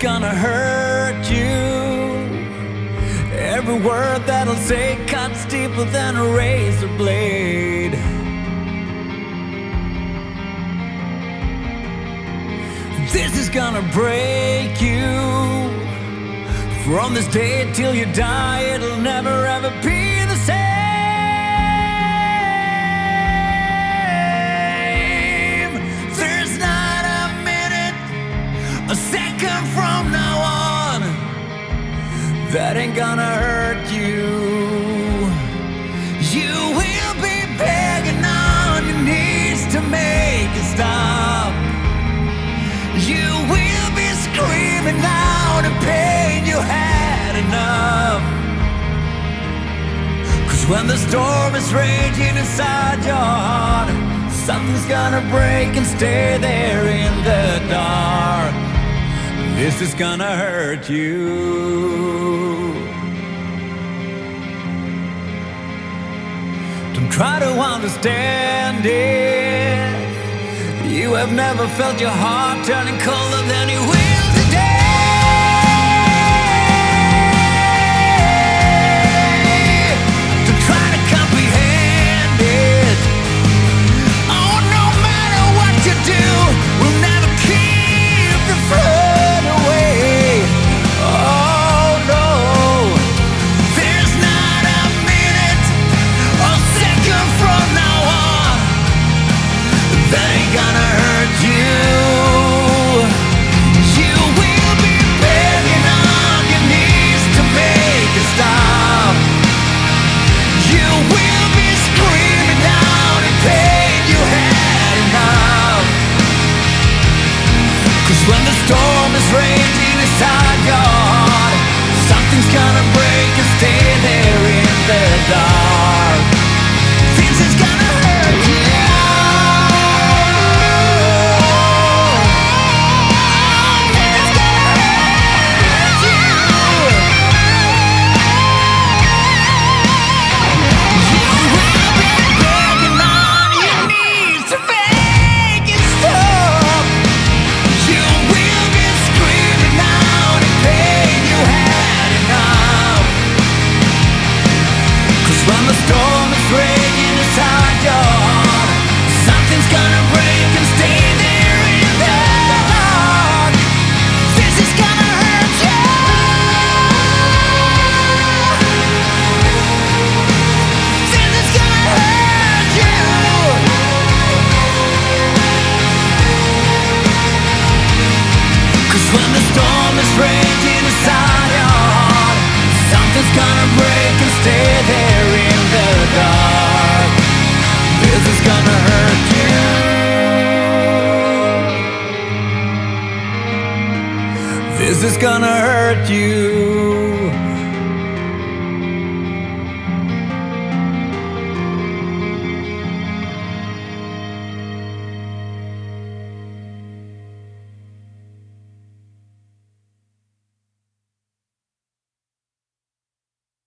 gonna hurt you. Every word that I'll say cuts deeper than a razor blade. This is gonna break you. From this day till you die, it'll never ever be the same. There's not a minute, a second from now on, that ain't gonna hurt you. You will be begging on your knees to make it stop. You will be screaming out in pain you had enough. 'Cause when the storm is raging inside your heart, something's gonna break and stay there in the dark. This is gonna hurt you. Don't try to understand it. You have never felt your heart turning colder than you will today. Don't try to comprehend it. Oh, no matter what you do, we'll never keep the flood away. Oh no, there's not a minute or second from now on that ain't gonna hurt you. You will be begging on your knees to make it stop. You will be screaming out in pain you had enough. 'Cause when the storm is raging inside your heart, something's gonna break and stay there in the dark. This is gonna hurt you. When the storm is raging inside your heart, something's gonna break and stay there in the dark. This is gonna hurt you. This is gonna hurt you.